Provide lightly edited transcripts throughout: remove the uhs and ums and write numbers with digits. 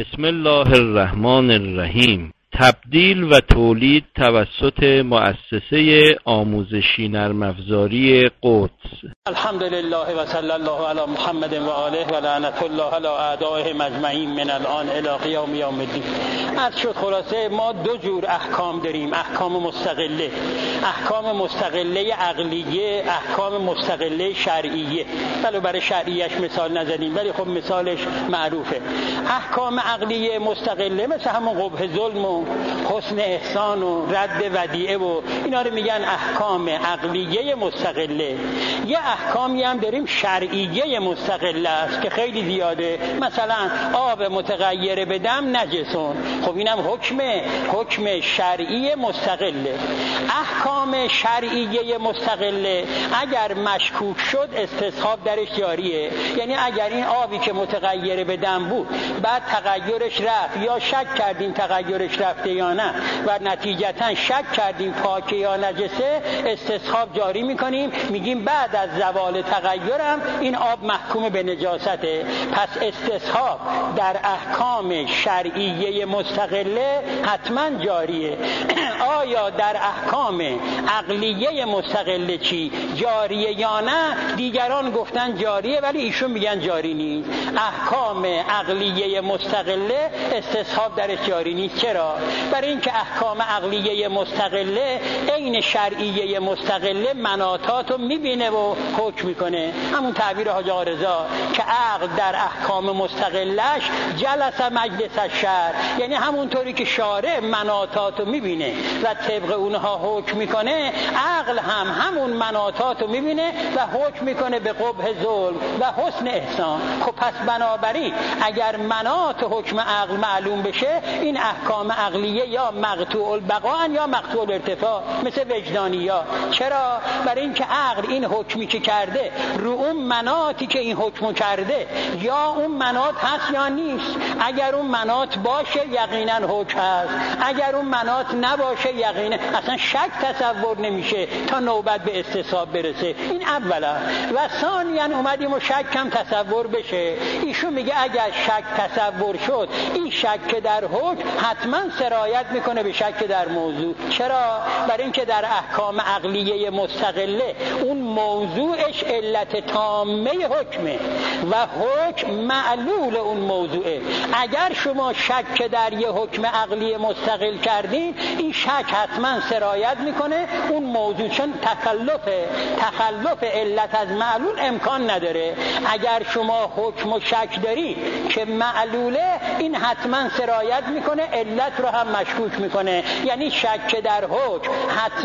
بسم الله الرحمن الرحیم. تبدیل و تولید توسط مؤسسه آموزشی نرم افزاری قدس. الحمدلله و صلی الله علی محمد و آله و لعنت الله علی اعدائهم اجمعین من الان الی قیام یوم الدین. عرض شد خلاصه ما دو جور احکام داریم، احکام مستقله، احکام مستقله عقلیه، احکام مستقله شرعیه. ولی برای شرعیش مثال نزدیم ولی خب مثالش معروفه. احکام عقلیه مستقله مثل همون قبح ظلم و حسن احسان و رد ودیعه و اینا رو میگن احکام عقلیه مستقله. یه احکامی هم داریم شرعیه مستقله است که خیلی زیاده، مثلا آب متغیر به دم نجسون، خب اینم حکم شرعی مستقله. احکام شرعیه مستقله اگر مشکوک شد استصحاب درش جاریه، یعنی اگر این آبی که متغیر به دم بود بعد تغیرش رفت یا شک کردیم تغیرش رفته یا نه و نتیجتا شک کردیم پاکه یا نجسه، استصحاب جاری میکنیم، میگیم بعد از زوال تغیرم این آب محکوم به نجاسته. پس استصحاب در احکام شرعیه مستقله حتما جاریه. آیا در احکام عقلیه مستقله چی جاریه یا نه؟ دیگران گفتن جاریه ولی ایشون میگن جاری نیست. احکام عقلیه مستقله استصحاب درش جاری نیست. چرا؟ برای اینکه احکام عقلیه مستقله عین شرعیه مستقله مناطات رو میبینه و حکم میکنه. همون تعبیر حاج آقا رضا که عقل در احکام مستقلش جلس مجلس الشرع، یعنی همونطوری که شارع مناطات رو میبینه و طبق اونها حکم میکنه، عقل هم همون مناطات رو میبینه و حکم میکنه به قبح ظلم و حسن احسان. خب پس بنابراین اگر مناط حکم عقل معلوم بشه این احکام عقلیه یا مقطوع البقاء یا مقطوع الارتفاع مثل وجدانیات. چرا؟ برای اینکه عقل این حکمی که کرده رو اون مناطی که این حکمو کرده یا اون مناط هست یا نیست. اگر اون مناط باشه یقینا حکم هست، اگر اون مناط نباشه یقینا اصلا شک تصور نمیشه تا نوبت به استصحاب برسه. این اولا. و ثانیاً اومدیم و شک هم تصور بشه. ایشون میگه اگر شک تصور شد این شک در حکم حتما سرایت میکنه به شک در موضوع. چرا؟ برای اینکه در احکام عقلیه مستقله اون موضوعش علت تامه حکمه و حکم معلول اون موضوعه. اگر شما شک در یه حکم عقلی مستقل کردین این شک حتما سرایت میکنه اون موضوع، چون تخلف علت از معلول امکان نداره. اگر شما حکم و شک داری که معلوله این حتما سرایت میکنه علت رو هم مشکوک میکنه، یعنی شک در حکم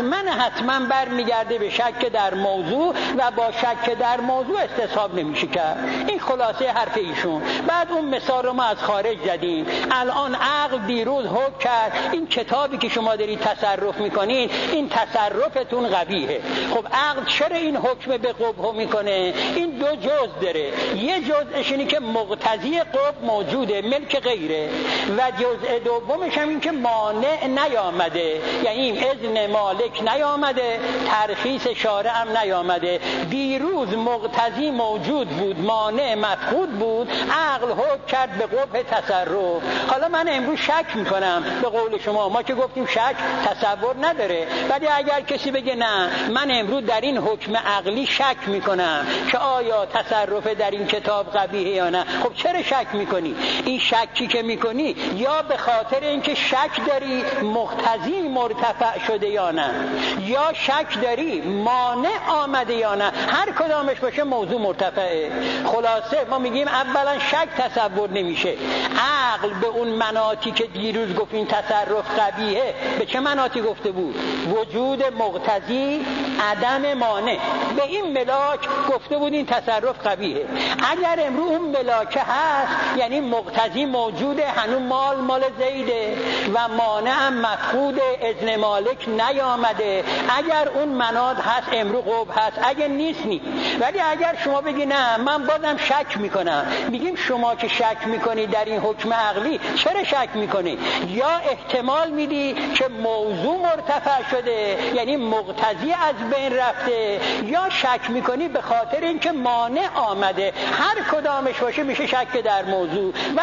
حتما برمیگرده به شک در موضوع و با شک در موضوع استصحاب نمیشه کرد. این خلاصه حرف ایشون. بعد اون مثال رو ما از خارج زدیم. الان عقل دیروز حکم کرد این کتابی که شما دارید تصرف میکنین این تصرفتون قبیحه. خب عقل چرا این حکم به قبح میکنه؟ این دو جزء داره. یه جزءش اینه که مقتضی قبح موجوده ملک غیره و جزء دومش هم این که مانع نیامده، یعنی اذن مالک نیامده، ترخیص شارع هم نیامده. دیروز مقتضی موجود بود، مانع مفقود بود، عقل حکم کرد به قبح تصرف. حالا من امروز شک میکنم به قول شما، ما که گفتیم شک تصور نداره، ولی اگر کسی بگه نه من امروز در این حکم عقلی شک میکنم که آیا تصرف در این کتاب قبیحه یا نه، خب چرا شک میکنی؟ این شکی که میکنی یا به خاطر اینکه شک داری مقتضی مرتفع شده یا نه، یا شک داری مانع آمده یا نه، هر کدامش باشه موضوع مرتفعه. خلاصه ما میگیم اولا شک تصور نمیشه. عقل به اون مناطی که دیروز گفت این تصرف قبیحه، به چه مناطی گفته بود؟ وجود مقتضی، عدم مانع. به این ملاک گفته بود این تصرف قبیحه. اگر امروز اون ملاکه هست یعنی مقتضی موجوده، هنوز مال زیده و مانع هم مفقود، اذن مالک نیامده. اگر اون مناط هست امروز قبح هست، اگر نیست. ولی اگر شما بگی نه من بازم شک میکنم، میگیم شما که شک میکنی در این حکم عقلی چرا شک میکنی؟ یا احتمال میدی که موضوع مرتفع شده یعنی مقتضی از بین رفته، یا شک میکنی به خاطر اینکه مانع آمده. هر کدامش باشه میشه شک در موضوع و با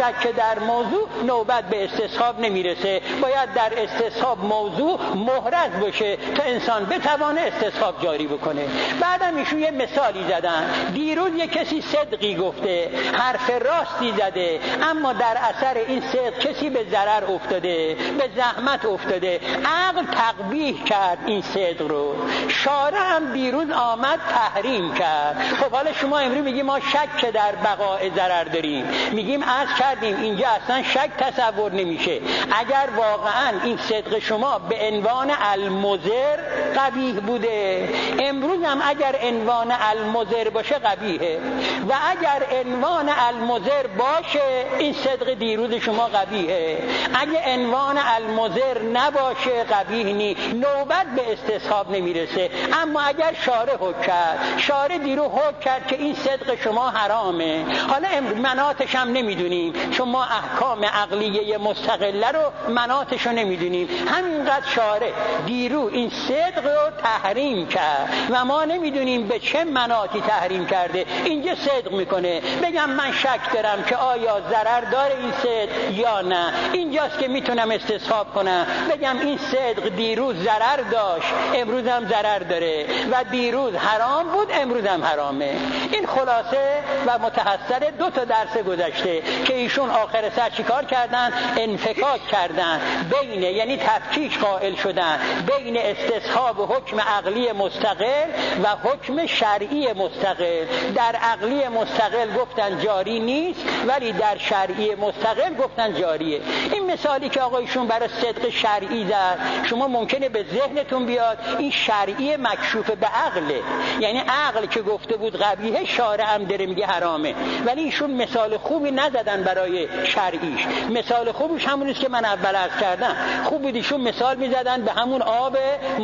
شک در موضوع نوبت به استصحاب نمیرسه، باید در استصحاب موضوع محرز باشه تا انسان بتوانه استصحاب جاری بکنه. بعدم ایشون یه مثالی زدن. دیروز یه کسی صدقی گفته، حرف راستی زده، اما در اثر این صدق کسی به ضرر افتاده، به زحمت افتاده، عقل تقبیح کرد این صدق رو، شارع هم دیروز آمد تحریم کرد. خب حالا شما امروز میگیم ما شک در بقاء ضرر داریم، میگیم عرض کردیم اینجا اصلا شک تصور نمیشه. اگر واقعا این صدق شما به عنوان المضر قبیح بوده، امروز هم اگر عنوان المضر باشه قبیحه، و اگر عنوان المضر باشه این صدق دیروز شما قبیحه. اگه عنوان المضر نباشه قبیح نی، نوبت به استصحاب نمیرسه. اما اگر شارع حکم کرد، شارع دیرو حکم کرد که این صدق شما حرامه، حالا مناطش هم نمیدونیم، چون ما احکام عقلیه مستقله رو مناطش رو نمیدونیم، همینقدر شارع دیرو این صدق رو تحریم کرد و ما نمیدونیم به چه مناطی تحریم کرده. اینجا صدق میکنه، بگم من شک دارم که آیا ضرر داره این صدق یا نه، اینجاست که میتونم استصحاب کنم، بگم این صدق دیروز ضرر داشت، امروز هم ضرر داره، و دیروز حرام بود، امروز هم حرامه. این خلاصه و متحصل 2 تا درس گذشته که ایشون آخر سر چیکار کردن؟ انفکاک کردن بین، یعنی تفکیک قائل شدن بین استصحاب و حکم عقلی مستقل و حکم شرعی مستقل. در عقلی مستقل گفتن جاری نیست، ولی در شرعی مستقل گفتن جاریه. این مثالی که آقایشون برای صدق شرعی زد، شما ممکنه به ذهنتون بیاد این شرعی مکشوف به عقله، یعنی عقل که گفته بود قبیحه، شارع هم داره میگه حرامه، ولی ایشون مثال خوبی نزدن برای شرعیش. مثال خوبش همونیست که من اول عرض کردم. خوب بود ایشون مثال میزدن به همون آب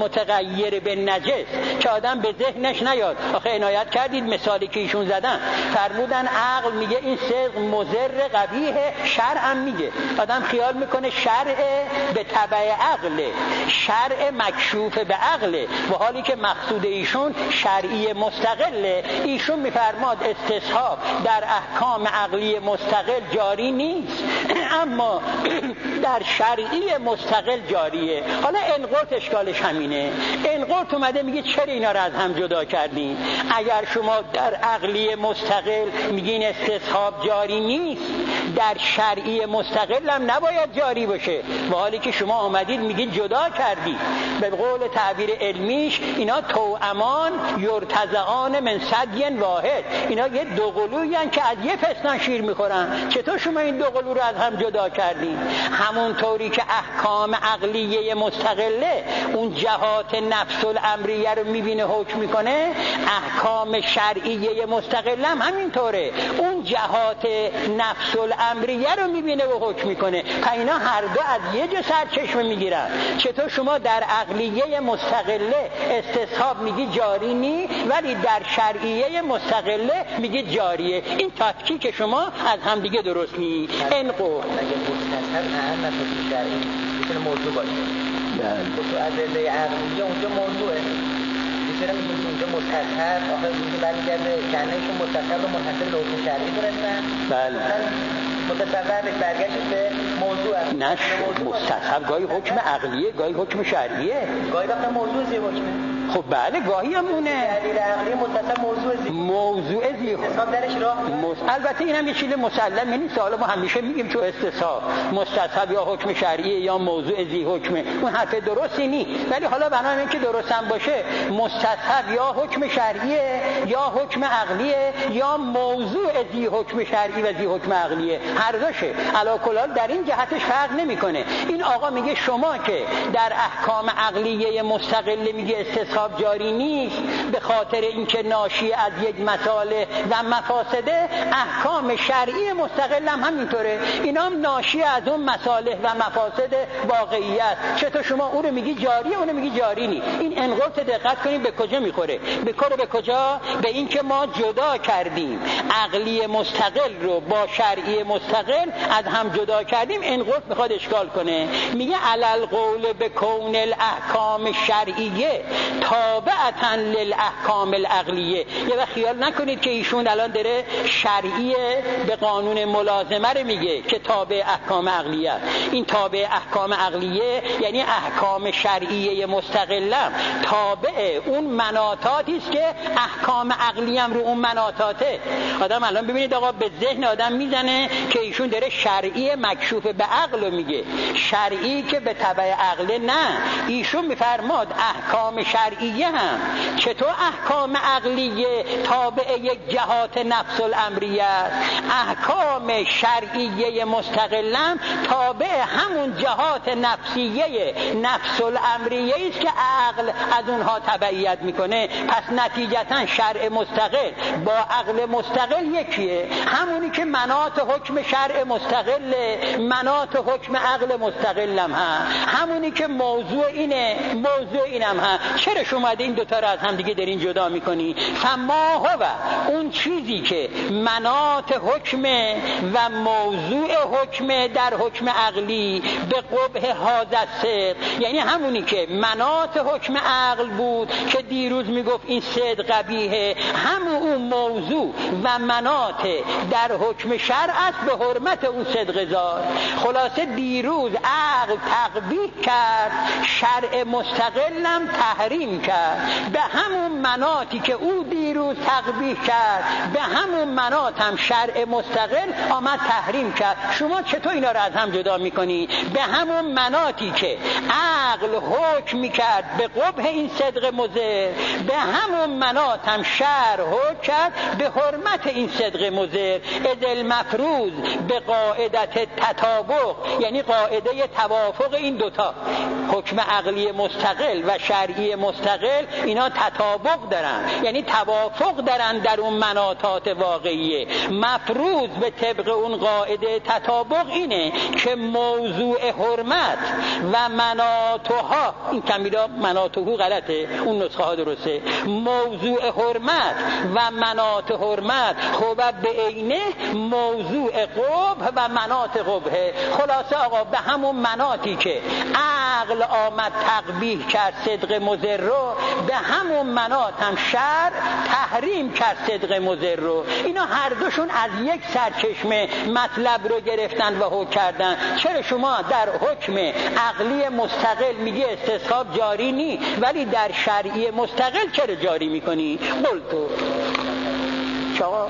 متغیر به نجس که آدم به ذهنش نیاد. آخه عنایت کردید مثالی که ایشون زدن، فرمودن عقل میگه این صدق مضر قبیحه، شرع هم میگه. آدم خیال میکنه شرع به تبع عقله، شرع مکشوف به عقله، و حالی که مقصود ایشون شرعی مستقله. ایشون میفرماد استصحاب در احکام عقلی مستقل جاری نیست، اما در شرعی مستقل جاریه. حالا انقرط اشکالش همینه. انقرط اومده میگه چرا اینا رو از هم جدا کردین؟ اگر شما در عقلی مستقل میگین استصحاب جاری نیست، در شرعی مستقل هم نباید جاری باشه، و حالی که شما آمدید میگید جدا کردی. به قول تعبیر علمیش اینا توامان یرتزعان من ثدی واحد، اینا یه دو قلویی هستن که از یه پستان شیر میخورن. چطور شما این دو قلو رو از هم جدا کردین؟ همونطوری که احکام عقلیه مستقله اون جهات نفس الامریه رو میبینه حکم میکنه، احکام شرعیه مستقله هم همینطوره، اون جهات نفس الامریه رو میبینه و حکم میکنه. اینا هر دو از یه جا سرچشمه میگیرن. چطور شما در عقلیه مستقله استصحاب میگی جاری نی، ولی در شرعیه مستقله میگی جاریه؟ این تفکیک شما از هم دیگه درست نی. انقو میتونه موضوع باشه. تو ادله عقلیه اونجا موضوعه. چرا میگیم اونجا مستحب؟ آخه میگه برمیگرده کنهشون مستحب رو منحصر به حکم شرعی دونستن. بله. متصورش برگشت به موضوع است. نه مستحب گاهی حکم عقلیه، گاهی حکم شرعیه. گاهی وقتا موضوع زی حکمه. خب بله گاهی هم اونه. دلیل عقلی متصل موضوع زی حساب درش راه. البته اینم یه چیز مسلمه نیست. حالا ما همیشه میگیم چون استصحاب مستصحب یا حکم شرعیه یا موضوع زی حکمه، اون حرف درستی نیست. ولی حالا بنابراین که درست هم باشه، مستصحب یا حکم شرعیه یا حکم عقلیه یا موضوع زی حکم شرعی و زی حکم عقلیه، هر دوشه. علی کل حال در این جهتش فرق نمیکنه. این آقا میگه شما که در احکام عقلیه مستقل میگه استصحاب جاری نیست به خاطر اینکه ناشی از یک مصالح و مفاسده، احکام شرعی مستقل هم همینطوره، اینا هم ناشی از اون مصالح و مفاسد واقعیت. چطور شما اون رو میگی جاریه، اون رو میگی جاری نیست؟ این انقلاب دقت کنید به کجا میخوره. به کجا؟ به اینکه ما جدا کردیم عقلی مستقل رو با شرعی مستقل، از هم جدا کردیم. انقلاب میخواد اشکال کنه، میگه علل قول به کون الاحکام شرعیه تابعتاً للاحکام العقلیه. یه وقت خیال نکنید که ایشون الان داره شرعیه به قانون ملازمه رو میگه که تابع احکام عقلیه. این تابع احکام عقلیه یعنی احکام شرعیه مستقله تابع اون مناطاتی است که احکام عقلیه هم رو اون مناطاته. آدم الان ببینید آقا به ذهن آدم میزنه که ایشون داره شرعی مکشوف به عقل میگه، شرعی که به تبع عقل نه. ایشون میفرماد احکام شرعیه هم چطور احکام عقلیه تابع یک جهات نفس الامریه است، احکام شرعیه مستقلم تابع همون جهات نفسیه نفس الامریه است که عقل از اونها تبعیت میکنه. پس نتیجتا شرع مستقل با عقل مستقل یکیه، همونی که مناط حکم شرع مستقل مناط حکم عقل مستقلم همونی که موضوع اینم چرا شما این دوتا رو از هم دیگه دارین جدا میکنی؟ فما هو اون چیزی که مناط حکم و موضوع حکم در حکم عقلی به قبح حادث، یعنی همونی که مناط حکم عقل بود که دیروز میگفت این صدق قبیحه، همون اون موضوع و مناط در حکم شرع است به حرمت اون صدق زاد. خلاصه دیروز عقل تقبیح کرد، شرع مستقلم تحریم کرد. به همون مناطی که او دیروز تقبیح کرد به همون مناط هم شرع مستقل آمد تحریم کرد. شما چطور اینا رو از هم جدا میکنی؟ به همون مناطی که عقل حکم میکرد به قبح این صدق مضر، به همون مناط هم شرع حکم کرد به حرمت این صدق مضر. اذ المفروض به قاعدت تطابق، یعنی قاعده توافق این دوتا، حکم عقلی مستقل و شرعی مستقل، اینا تطابق دارن، یعنی توافق دارن در اون مناطات واقعیه. مفروض به طبق اون قاعده تطابق اینه که موضوع حرمت و مناطها، این کمیلا مناطهو غلطه، اون نسخه ها درسته، موضوع حرمت و مناط حرمت خوبه به عینه موضوع قبح و مناط قبحه. خلاصه آقا به همون مناطی که عقل آمد تقبیح کرد صدق مضر رو، به همون مناط هم شرع تحریم کرد صدق مضر رو. اینا هر دوشون از یک سرچشمه مطلب رو گرفتن و حکم کردن. چرا شما در حکم عقلی مستقل میگی استصحاب جاری نی، ولی در شرعی مستقل چرا جاری میکنی؟ قلتو چاقا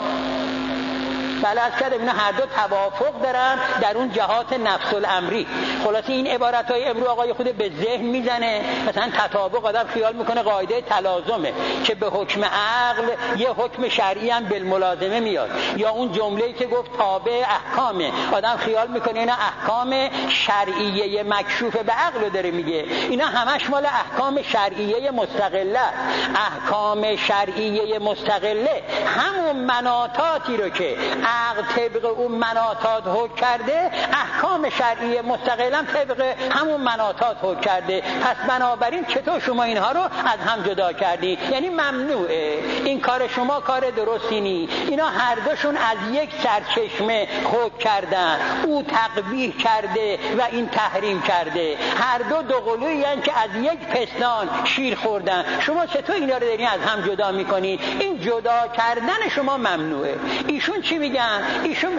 بله از کردم اینا هر دو توافق دارن در اون جهات نفس الامری. خلاصه این عبارتهای امرو آقای خود به ذهن میزنه. مثلا تطابق آدم خیال میکنه قاعده تلازمه که به حکم عقل یه حکم شرعی هم بالملازمه میاد، یا اون جمله‌ای که گفت تابع احکامه، آدم خیال میکنه اینا احکام شرعیه مکشوف به عقل داره میگه. اینا همش مال احکام شرعیه مستقله. احکام شرعیه مستقله همون مناطاتی رو که عقل طبق اون مناطات حکم کرده، احکام شرعی مستقلا طبق همون مناطات حکم کرده. پس بنابراین چطور شما اینها رو از هم جدا کردی؟ یعنی ممنوعه، این کار شما کار درستی نی. اینا هر دوشون از یک سرچشمه حکم کردن، او تقبیح کرده و این تحریم کرده. هر دو قلویی هستند که از یک پستان شیر خوردن. شما چطور اینا رو دارین از هم جدا میکنی؟ این جدا کردن شما ممنوعه. ایشون چی میگن؟ ایشون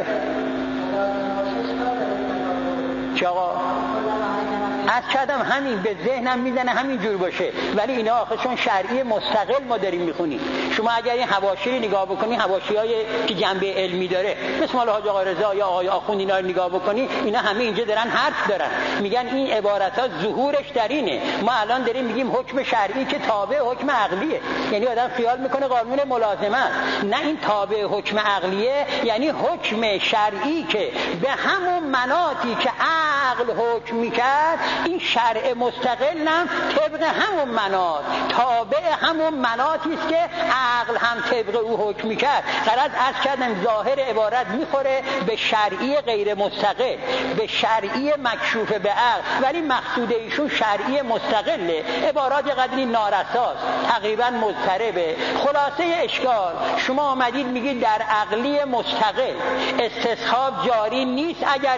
چاقا از کردم همین به ذهنم میزنه همین جور باشه، ولی اینا آخه چون شرعی مستقل ما داریم میخونیم. شما اگر این حواشی رو نگاه بکنی، حواشی‌های که جنبه علمی داره مثل مال حاج آقا رضا یا آقای آخوند، اینا رو نگاه بکنی، اینا همه اینجا دارن حرف دارن، میگن این عبارت‌ها ظهورش در اینه. ما الان داریم میگیم حکم شرعی که تابع حکم عقلیه، یعنی آدم خیال میکنه قانون ملازمه است. نه، این تابع حکم عقلیه یعنی حکم شرعی که به همون مناطی که عقل حکم میکرد، این شرع مستقل هم طبق همون مناط تابع همون مناطی است که عقل هم طبق او حکم میکرد. غرض از کردم ظاهر عبارت میخوره به شرعی غیر مستقل، به شرعی مکشوف به عقل، ولی مقصود ایشون شرعی مستقله. عبارات قدری نارساست، تقریبا مضطربه. خلاصه اشکال شما آمدید میگید در عقلی مستقل استصحاب جاری نیست اگر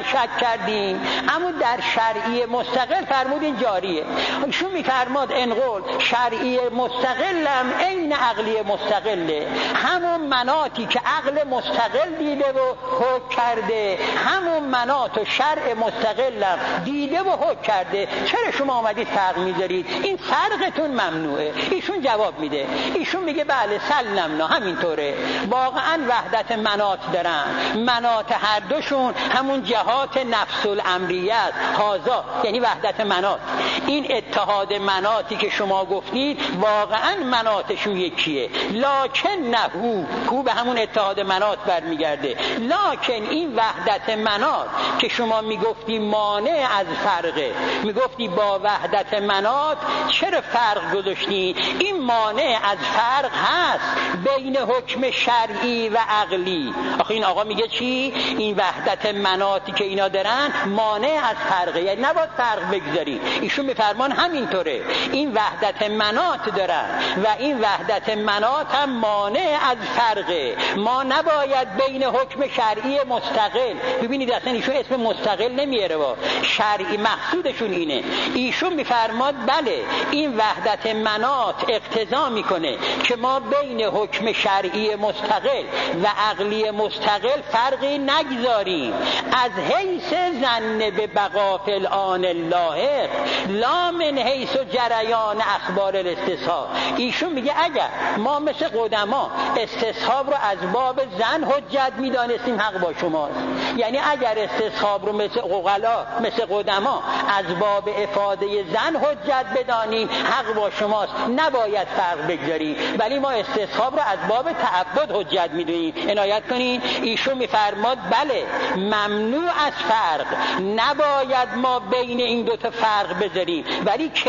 شک کردیم. اما در شرعی مستقل فرمودین جاریه. ایشون میفرماد انقل شرعی مستقلم عین عقلی مستقله، همون مناطی که عقل مستقل دیده و حکم کرده همون مناط و شرع مستقلم دیده و حکم کرده. چرا شما آمدید فرق میذارید؟ این فرقتون ممنوعه. ایشون جواب میده، ایشون میگه بله سلمنا همینطوره، واقعا وحدت مناط دارن، مناط هر دوشون همون جهات نفس الامریه است، هازا یعنی وحدت مناط. این اتحاد مناطی که شما گفتید واقعا مناطشون یکیه، لکن نه هو به همون اتحاد مناط برمیگرده. لکن این وحدت مناط که شما میگفتی مانع از فرقه، میگفتی با وحدت مناط چرا فرق گذاشتی؟ این مانع از فرق هست بین حکم شرعی و عقلی. آخه این آقا میگه چی؟ این وحدت مناطی که اینا دارن مانع از فرقه، یعنی نباید فرق بگذاری. ایشون میفرمان همینطوره، این وحدت مناط دارن و این وحدت مناط هم مانع از فرقه. ما نباید بین حکم شرعی مستقل، ببینید اصلا ایشون اسم مستقل نمیاره، شرعی مقصودشون اینه. ایشون میفرماد بله این وحدت مناط اقتضا میکنه که ما بین حکم شرعی مستقل و عقلی مستقل فرقی نگذاریم، از حیث ظن به بقا فی الآن اللاحق لا من حیث جریان اخبار الاستصحاب. ایشون میگه اگر ما مثل قدما استصحاب رو از باب زن حجت میدانستیم حق با شماست، یعنی اگر استصحاب رو مثل عقلا مثل قدما از باب افاده زن حجت بدانیم حق با شماست، نباید فرق بگذاریم، ولی ما استصحاب رو از باب تعبد حجت میدونیم. عنایت کنین، ایشون میفرماد بله ممنوع از فرق، نباید ما بین این دوتا فرق بذاریم، ولی کی؟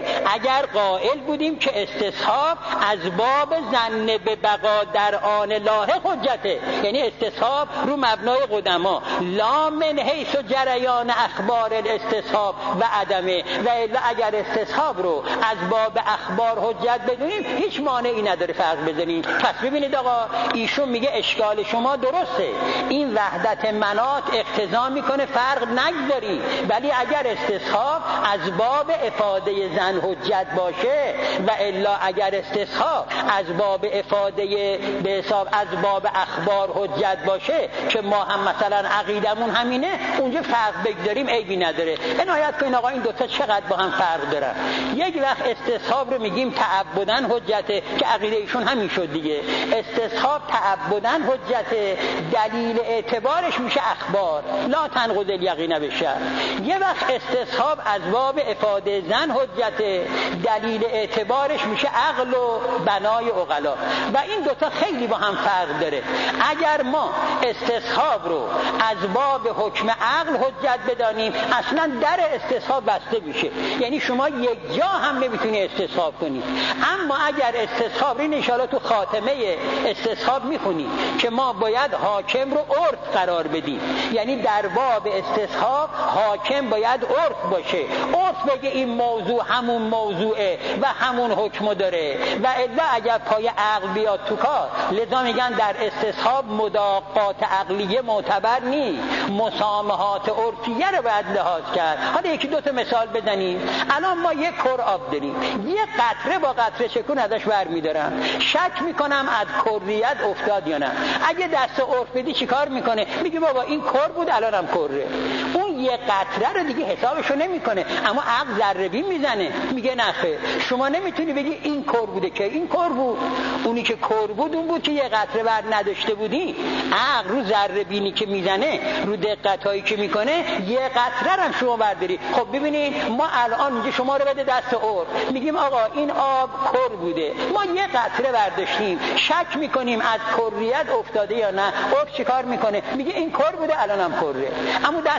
اگر قائل بودیم که استصحاب از باب ظن به بقا در آن لاحق حجته، یعنی استصحاب رو مبنای قدما، لا من حیث جریان اخبار الاستصحاب و عدمه، و الا اگر استصحاب رو از باب اخبار حجت بدونیم هیچ مانعی نداره فرق بزنیم. پس ببینید آقا ایشون میگه اشکال شما درسته، این وحدت مناط اقتضا میکنه فرق نگذاری، ولی اگر استصحاب از باب افاده زن حجت باشه و الا اگر استصحاب از باب افاده به حساب از باب اخبار حجت باشه که ما هم مثلا عقیدمون همینه، اونجا فرق بگذاریم عیبی نداره. عنایت کنین آقا این دوتا چقدر با هم فرق دارن. یک وقت استصحاب رو میگیم تعبدن حجته که عقیده ایشون همین شد دیگه، استصحاب تعبدن حجته، دلیل اعتبارش میشه اخبار، لا تنقض الیقین بالشرع. یه وقت استصحاب از باب افاده زن حجته، دلیل اعتبارش میشه عقل و بنای عقلا، و این دوتا خیلی با هم فرق داره. اگر ما استصحاب رو از باب حکم عقل حجت بدانیم اصلا در استصحاب بسته میشه، یعنی شما یک جا هم نمیتونی استصحاب کنی. اما اگر استصحاب این انشاءالله تو خاتمه استصحاب میخونی که ما باید حاکم رو عرف قرار بدیم، یعنی در باب استصحاب حاکم باید عرف باشه، عرف بگه این موضوع همون موضوعه و همون حکم داره، و الا اگر پای عقل بیاد تو کار. لذا میگن در استصحاب مداقات عقلیه معتبر نیست، مسامحات عرفیه رو باید لحاظ کرد. حالا یکی دو تا مثال بزنیم. الان ما یک کر آب داریم، یه قطره با قطره چکون ازش برمی‌دارم، شک میکنم از کریت افتاد یا نه. اگه دست عرف بدی چیکار میکنه؟ میگه بابا این کر بود الانم کره. اون یه قطره رو دیگه حسابشو نمیکنه، اما عقل ذره بین میزنه، میگه نه خیر شما نمیتونی بگی این کر بوده که این کر بود، اونی که کر بود اون بود که یه قطره بر نداشته بودی. عقل رو ذره بینی که میزنه، رو دقتایی که میکنه، یه قطره هم شما برداری. خب ببینید ما الان میگه شما رو بده دست عرف، میگیم آقا این آب کر بوده، ما یه قطره برداشتیم، شک میکنیم از کریت افتاده یا نه. عرف چیکار میکنه؟ میگه این کر بوده الانم کره. اما دست عقل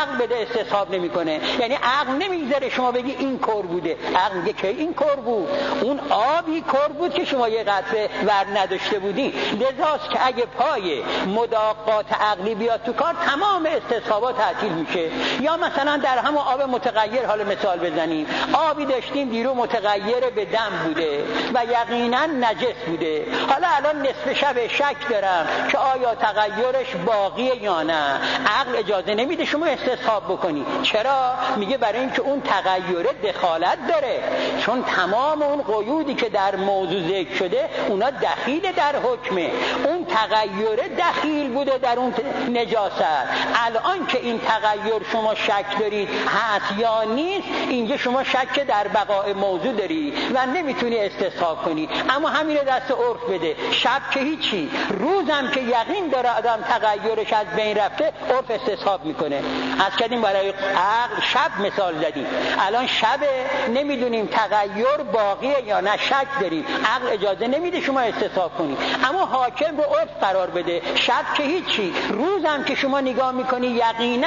عقل بده استصحاب نمیکنه. یعنی عقل نمیذاره شما بگی این کور بوده، عقل میگه که این کور بود، اون آبی کور بود که شما یه قطره ور نداشته بودی. لذاست که اگه پای مداقات عقلی بیاد تو کار تمام استصحابات تعطیل میشه. یا مثلا در همون آب متغیر حالا مثال بزنیم، آبی داشتیم دیرو متغیر به دم بوده و یقینا نجس بوده، حالا الان نصف شب شک دارم که آیا تغیرش باقیه یا نه، عقل اجازه نمیده شما استصحاب بکنی. چرا؟ میگه برای اینکه اون تغییر دخالت داره، چون تمام اون قیودی که در موضوع ذکر شده اونا دخیل در حکمه، اون تغییر دخیل بوده در اون نجاست. الان که این تغییر شما شک دارید هست یا نیست، اینجا شما شک در بقای موضوع داری و نمیتونی استصحاب کنی. اما همین دست عرف بده، شب که هیچی، روزم که یقین داره آدم تغییرش از بین رفته، عرف استصحاب میکنه. از کردیم برای عقل شب مثال زدیم، الان شب نمیدونیم تغییر باقیه یا نه، شک داریم، عقل اجازه نمیده شما استصحاب کنی. اما حاکم رو عرف قرار بده، شب که هیچی، روزم که شما نگاه میکنی یقینا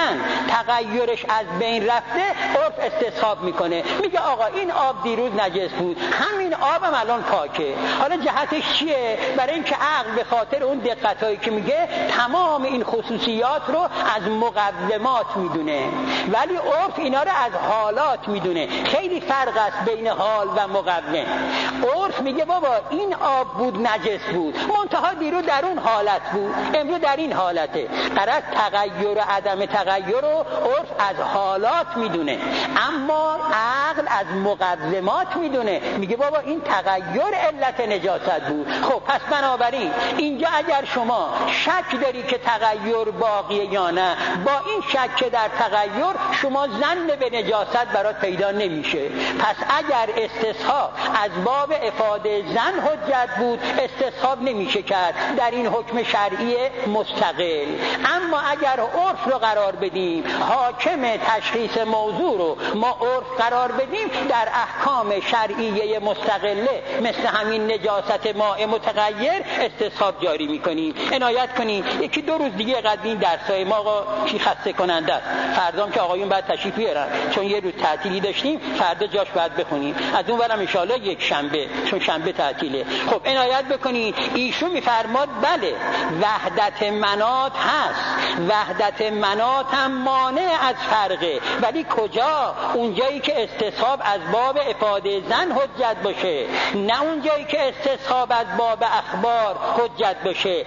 تغییرش از بین رفته، عرف استصحاب میکنه. میگه آقا این آب دیروز نجس بود، همین آبم الان پاکه. حالا جهتش چیه؟ برای اینکه عقل به خاطر اون دقتایی که میگه تمام این خصوصیات رو از مقدمات میدونه، ولی عرف اینا رو از حالات میدونه. خیلی فرق است بین حال و مقدم. عرف میگه بابا این آب بود نجس بود، منتها دیروز در اون حالت بود، امروز در این حالته. قرار تغییر و عدم تغییر رو عرف از حالات میدونه، اما عقل از مقدمات میدونه. میگه بابا این تغییر علت نجاست بود. خب پس بنابراین اینجا اگر شما شک داری که تغییر باقیه یا نه، با این شک در تغییر شما ظن به نجاست برات پیدا نمیشه. پس اگر استصحاب از باب افاده ظن حجت بود، استصحاب نمیشه کرد در این حکم شرعی مستقل. اما اگر عرف رو قرار بدیم، حاکم تشخیص موضوع رو ما عرف قرار بدیم، در احکام شرعیه مستقله مثل همین نجاست ماء متغیر استصحاب جاری میکنیم. عنایت کنید یکی دو روز دیگه قدیم درسای ما آقا چی خسته کننده است، فردام که آقایون بعد تشریف بیارن، چون یه روز تعطیلی داشتیم، فردا جاش باید بخونیم، از اون ورم ان شاءالله یک شنبه، چون شنبه تعطیله. خب عنایت بکنید، ایشون میفرماد بله وحدت مناط هست، وحدت مناط هم مانع از فرقه، ولی کجا؟ اونجایی که استصحاب از باب افاده ظن حجت باشه، نه اونجایی که استصحاب از باب اخبار حجت باشه.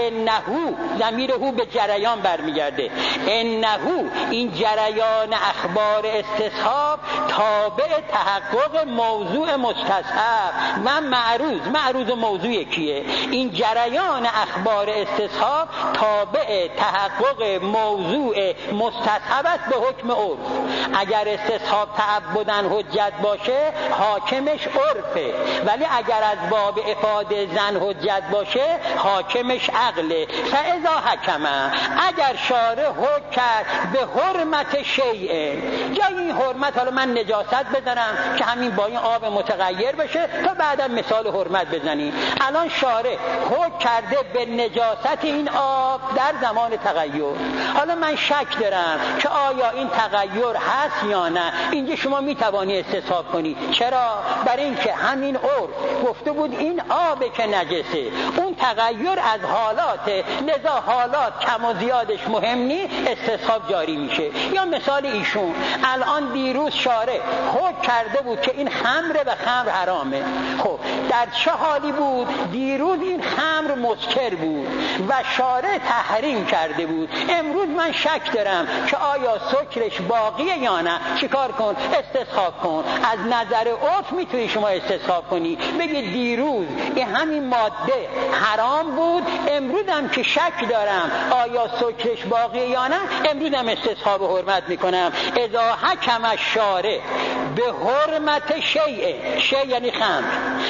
فانه ضمیر هو به جریان برمیگرده، انه این جریان اخبار استصحاب تابع تحقق موضوع مستصحب و معروض موضوع یکیه. این جریان اخبار استصحاب تابع تحقق موضوع مستصحب است به حکم عرف. اگر استصحاب تعبداً حجت باشه حاکمش عرفه، ولی اگر از باب افاده ظن حجت باشه حاکمش عقله. فاذا حکم، اگر شارع حکم کرد به حرمت شیء، جای این حرمت حالا من نجاست بزنم که همین با این آب متغیر بشه تا بعدا مثال حرمت بزنیم. الان شارع حکم کرده به نجاست این آب در زمان تغییر، حالا من شک دارم که آیا این تغییر هست یا نه. اینجا شما میتوانی استصحاب کنی. چرا؟ برای اینکه همین عرف گفته بود این آب که نجسه، اون تغییر از حالاته، لذا حالات کم و زیادش مهم نیست، استصحاب جاری میشه. یا مثال ایشون، الان دیروز شارع حکم کرده بود که این خمره و خمر حرامه. خب در چه حالی بود؟ دیروز این خمر مسکر بود و شارع تحریم کرده بود. امروز من شک دارم که آیا سکرش باقیه یا نه. چیکار کن؟ استصحاب کن. از نظر عرف میتونی شما استصحاب کنی، بگی دیروز این همین ماده حرام بود، امروز هم که شک دارم آیا سکرش باقیه یا نه، امروز هم استصحاب حرمت میکنم. اذا حکم الشارع به حرمت شیء یعنی خمر،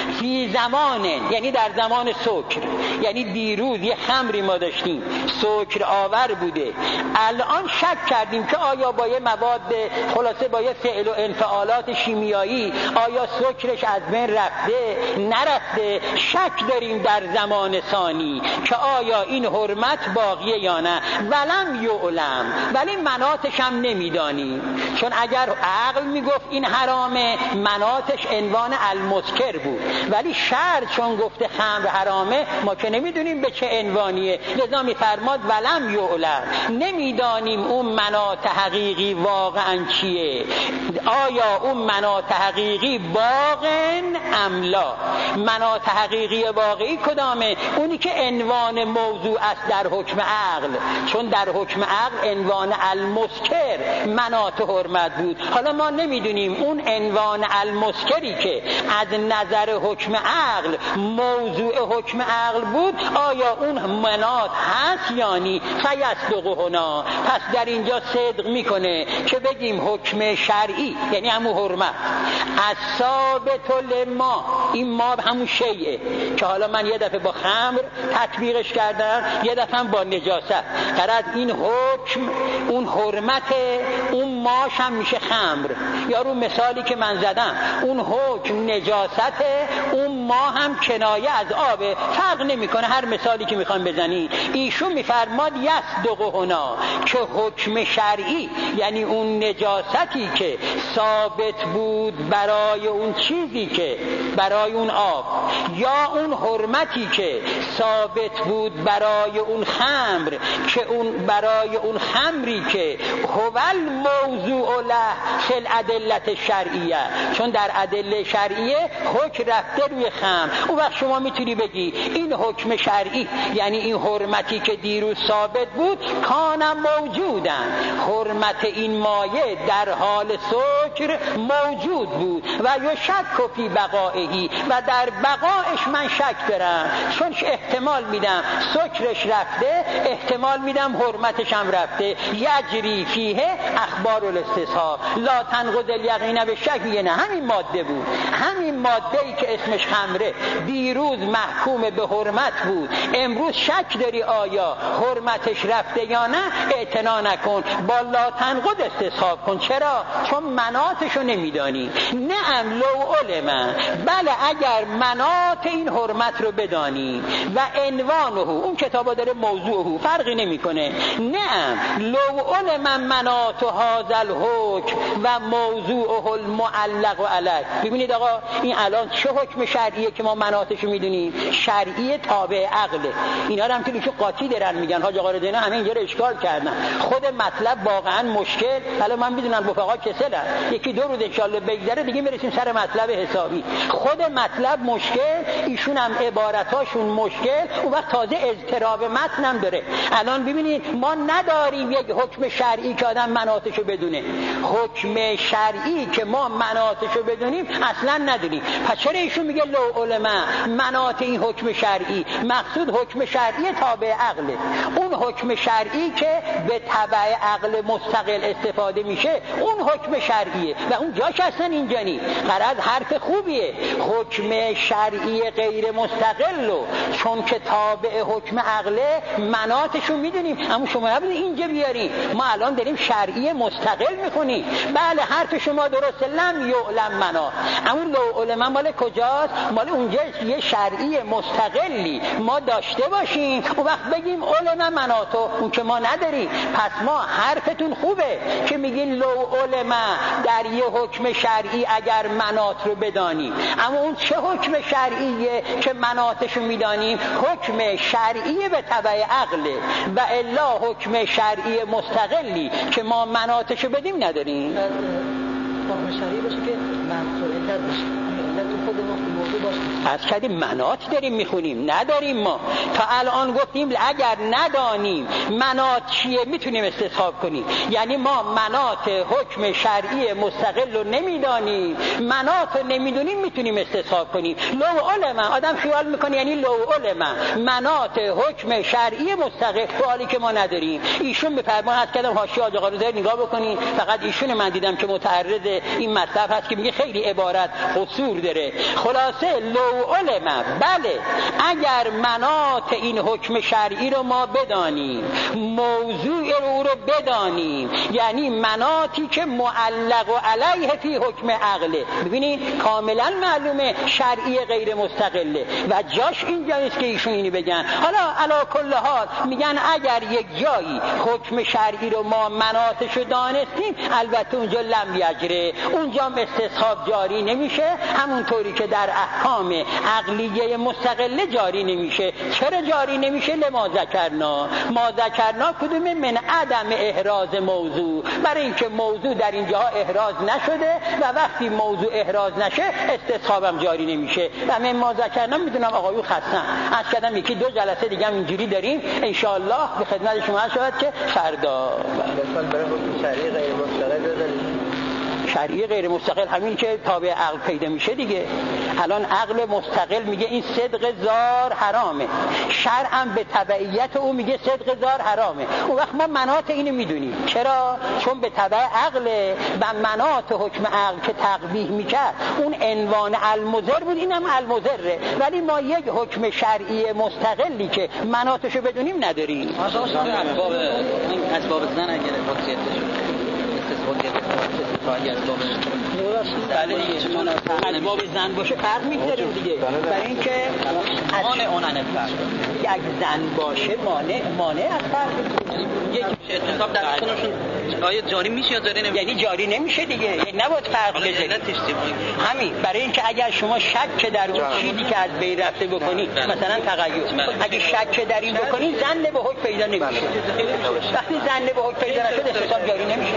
فی زمان یعنی در زمان سکر، یعنی دیروز یه خمری ما داشتیم سکر آور بوده، الان شک کردیم که آیا با یه مواد خلاصه با یه فعل و انفعالات شیمیایی آیا سکرش از بین رفته نرفته، شک داریم در زمان ثانی که آیا این حرمت باقیه یا نه. ولم یعلم، ولی ولی مناتش هم نمیدانیم، چون اگر عقل میگفت این حرامه مناتش عنوان المسکر بود، ولی شرع چون گفته خمر حرامه ما که نمیدونیم به چه عنوانیه، لذا میفرماد ولم یعلم، نمیدانیم اون منات حقیقی واقعا چیه، آیا اون منات حقیقی باقن ام لا. منات حقیقی واقعی کدامه؟ اونی که عنوان موضوع است در حکم عقل، چون در حکم عقل عنوان المسکر منات حرمت بود. حالا ما نمیدونیم اون عنوان المسکری که از نظر حکم عقل موضوع حکم عقل بود آیا اون منات هست یا نی. فیصدق هنا، پس در اینجا صدق میکنه که بگیم حکم شرعی یعنی همون حرمت از ثابت لما، این ما همون شیعه که حالا من یه دفعه با خمر تطبیقش کردم یه دفعه با نجاست، قرار این حکم اون حرمت اون ماش هم میشه خمر، یا رو مثالی که من زدم اون حکم نجاست اون ما هم کنایه از آبه، فرق نمیکنه هر مثالی که میخوام بزنی. ایشون میفرماد یصدق هنا که حکم شرعی یعنی اون نجاستی که ثابت بود برای اون چیزی که برای اون آب، یا اون حرمتی که ثابت بود برای اون خمر که اون برای اون خمری که هو الموضوع له فی الادله شرعیه، چون در ادله شرعیه حکم رفته روی خمر. اون وقت شما میتونی بگی این حکم شرعی یعنی این حرمتی که دیروز ثابت بود کانم موجودن، حرمت این مایه در حال سکر موجود بود و یا شک فی بقائهی، و در بقایش من شک دارم، چون احتمال میدم سکرش رفته، احتمال میدم حرمتش هم رفته. یجری فیه اخبار الاستصحاب لا تنقض الیقین بالشک، نه همین ماده بود، همین ماده ای که اسمش خمره دیروز محکوم به حرمت بود، امروز شک داری آیا حرمتش رفته یا نه، اعتنا نکن، با لا تنقض استصحاب کن. چرا؟ چون مناتشو نمیدانی. نعم لو علم، بله اگر منات این حرمت رو بدانی و عنوانه، اون کتابا داره موضوعه فرقی نمیکنه. نعم لو علم منات هذا الحکم و موضوعه المعلق علیه. ببینید آقا این الان چه حکم شرعیه که ما مناتشو میدونیم؟ شرعی تابع عقله. اینا رو هم که قاطی دارن میگن حاج آقا رضایی همه اینجا رو اشکال کردن. خود مطلب واقعا مشکل، حالا من میدونم رفقا کسلن، یکی دو روز ان شاء الله بگذره دیگه میرسیم سر مطلب حسابی. خود مطلب مشکل، ایشون هم عبارتاشون مشکل، اون وقت تازه اضطراب متن هم داره. الان ببینید ما نداریم یک حکم شرعی که آدم مناتشو بدونه، حکم شرعی که ما مناتشو بدونیم اصلا ندونیم. پس چرا ایشون میگه لو علما منات این حکم شرعی؟ مقصود حکم شرعی تابع عقله، اون حکم شرعی که به تبع عقل مستقل استفاده میشه اون حکم شرعیه و اون جاش اصلا اینجا نی. غرض حرف خوبیه، حکم شرعی غیر مستقل رو چون که تابع حکم عقله مناتشو میدونیم، اما شما نبینید اینجا بیاریم. ما الان داریم شرعی مستقل میخونیم. بله حرف شما درسته، لم یعلم منات، اما لو علم مال کجاست؟ مال اونجا یه شرعی مستقلی ما داشته باشیم اون وقت بگیم علم مناتو، اون که ما نداریم. پس ما حرفتون خوبه که میگین لو علم در یه حکم شرعی اگر منات رو بدانیم، اما اون چه حکم شرعیه که مناتشو میدانیم؟ حکم شرعی به تبع عقله و الا حکم شرعی مستقلی که ما مناتشو بدیم نداریم. حکم شرعی باشه که منطوره تر باشه، خود موضوع باشه. از کردیم منات داریم میخونیم، نداریم. ما تا الان گفتیم اگر ندانیم منات چیه میتونیم استصحاب کنیم، یعنی ما منات حکم شرعی مستقل رو نمیدانیم، منات رو نمیدونیم میتونیم استصحاب کنیم. لو علم، آدم خیال میکنه یعنی لو علم منات حکم شرعی مستقل، حالی که ما نداریم. ایشون بفرمان از کردم حاشیه حاج آقا رضایی نگاه بکنین، فقط ایشون من دیدم که متعرض این مطلب هست که میگه خیلی عبارت قصور داره. خلاصه لو علم، بله اگر مناط این حکم شرعی رو ما بدانیم، موضوع رو بدانیم، یعنی مناطی که معلق و علیه فی حکم عقله. ببینید کاملا معلومه شرعی غیر مستقله و جاش اینجا نیست که ایشون اینی بگن. حالا علی کل حال میگن اگر یک جایی حکم شرعی رو ما مناطشو دانستیم، البته اونجا لم یجره، اونجا استصحاب جاری نمیشه، همونطوری که در احکام عقلیه مستقله جاری نمیشه. چرا جاری نمیشه؟ لما ذکرنا، ما ذکرنا کدومه؟ من عدم احراز موضوع، برای اینکه موضوع در اینجا احراز نشده و وقتی موضوع احراز نشه استصحابم جاری نمیشه. و من ما ذکرنا میدونم آقایون خستن، از کردم یکی دو جلسه دیگه هم اینجوری داریم انشاءالله به خدمت شما شود که فردا شرعی غیر مستقل همین که تابع عقل پیدا میشه دیگه. الان عقل مستقل میگه این صدق زار حرامه، شرعاً به تبعیت او میگه صدق زار حرامه. اون وقت ما مناط اینو میدونیم. چرا؟ چون به تبع عقل و مناط حکم عقل که تقبیح میکرد اون عنوان المضر بود، اینم المضره، ولی ما یک حکم شرعی مستقلی که مناطشو بدونیم نداریم. اسباب زن اگر بله اسباب زن باشه فرق می‌ذاریم دیگه، برای اینکه مانع اونن فرق. یک زن باشه مانع از فرق. یک اعتصاب در خونشون آیا جاری میشه یا جاری نمیشه؟ یعنی جاری نمیشه دیگه، یعنی نباید فرق بذاریم. همین برای اینکه اگر شما شک در اون چیزی که از بین رفته بکنی، مثلا تغییر، اگه شک در این بکنی زن به حکم پیدا نمیشه. وقتی زن به حکم پیدا نشد اعتصاب جاری نمیشه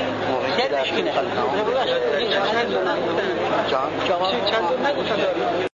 دیگه. چند